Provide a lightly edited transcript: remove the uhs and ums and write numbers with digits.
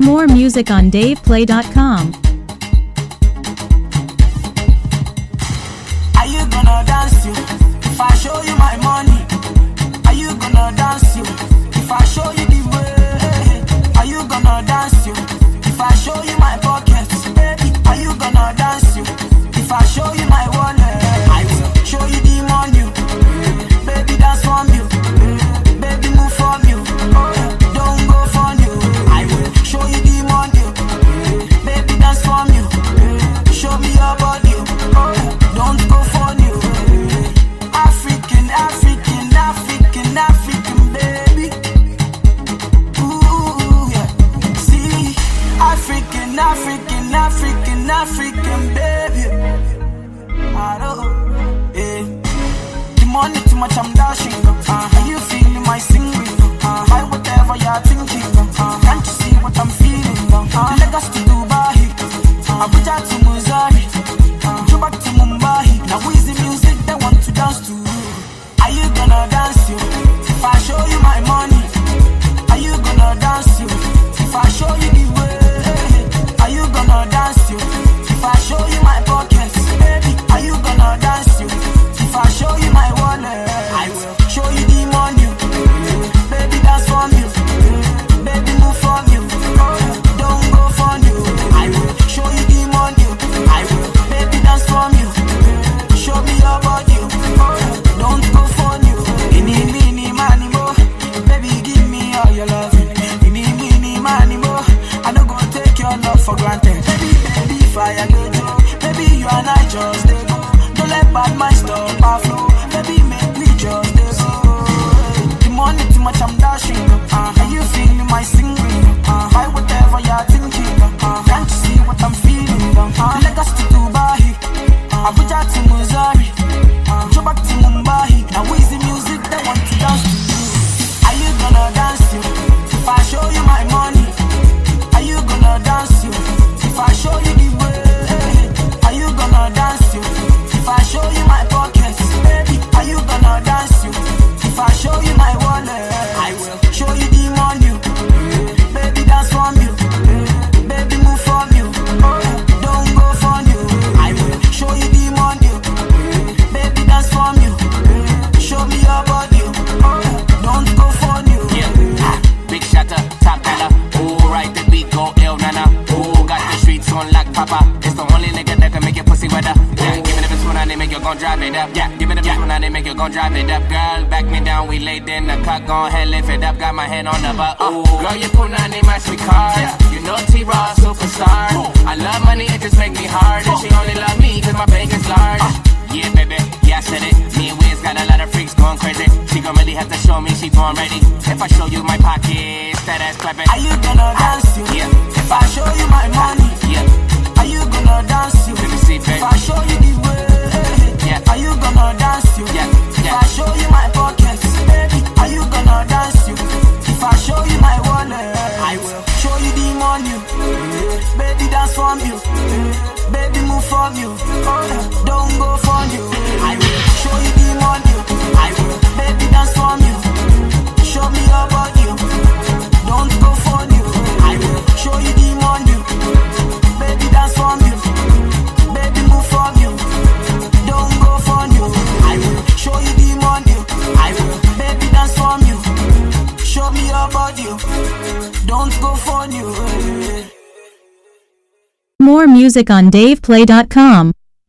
More music on DavePlay.com. Are you gonna dance you if I show you my money? Are you gonna dance you if I show you the way? Are you gonna dance you if I show you my pockets, baby? Are you gonna dance you if I show you my wallet? I will show you the money, baby. Dance from you, baby. Move from you, don't go from you. I will show you the money, baby. Dance from you, show me your body, don't go for you. African, African, African, African, baby. Ooh, yeah. See, African, African, African, African, baby. I don't, yeah. The money too much, I'm dashing. Are you feeling my singing? Buy whatever you're thinking. Can't you see what I'm feeling? Lagos to Dubai, Abuja to Missouri, back to Mumbai. Now who is the music they want to dance to? Are you gonna dance you if I show you my money? Are you gonna dance you if I show you the way? Are you gonna dance you if I show you my pockets, baby? Are you gonna dance you if I show you my wallet? I will show you the money, baby. Dance from you, baby. Move from you, don't go from you. I will show you the money, I will, baby. Dance from you, show me your body, don't go for you. Mini money mo, baby, give me all your love. Mini money mo, I don't go take your love for granted. Baby, fire dojo, baby, you and I just dey go. Don't let bad mind stop our flow, baby, make we just dey go. The money too much, I'm dashing. Are you feeling my singing? Buy whatever you're thinking. Can't you see what I'm feeling? Lagos to Dubai, Abuja to Missouri, back to Mumbai. Now who is the music they want to dance to? Are you gonna dance you if I show you my money? Are you gonna dance you if I show you the way? Are you gonna dance you if I show you my pockets, baby? Are you gonna dance you if I show you my wallet? I will show you the money, baby. Dance from you, baby. Move from you, don't go from you. I will show you the money, baby. Dance from you, show me your body, don't go from you. Yeah, big shatter, top dollar. Oh, right, the beat go ill, nana. Oh, got the streets on like Papa. It's the only nigga that can make your pussy wetter. Yeah, give me the best one, I make you gon' drive it up. Yeah, give me the best one, I make you gon' drive it up. Girl, back me down, we laid in the cut, gon' ahead, lift it up. Got my hand on the butt. Ooh, girl, you put on my sweet card. You know T-Raw, superstar. I love money, it just make me hard. And she only love me cause my bank is large. Yeah, baby, yeah, I said it. Me and Wiz got a lot of freaks going crazy. She gon' really have to show me she born ready. If I show you my pockets, that ass clapping. Are you gonna dance you? Yeah. If I show you my money? Yeah. Are you gonna dance you? Let me see, baby. If I show you the way? Yeah. Are you gonna dance you? Yeah. If I show you my pockets, baby, are you gonna dance you? If I show you my wallet, I will show you the money, baby. Dance from you, baby. Move from you, don't go from you. I will show you the money, I will, baby. Dance from you, show me your body, don't go from you. I will show you the money, baby. Dance from you, baby. Move from you, don't go from you. I will show you the money, I will, baby. Dance from you, show me your body, don't go from you. More music on DavePlay.com.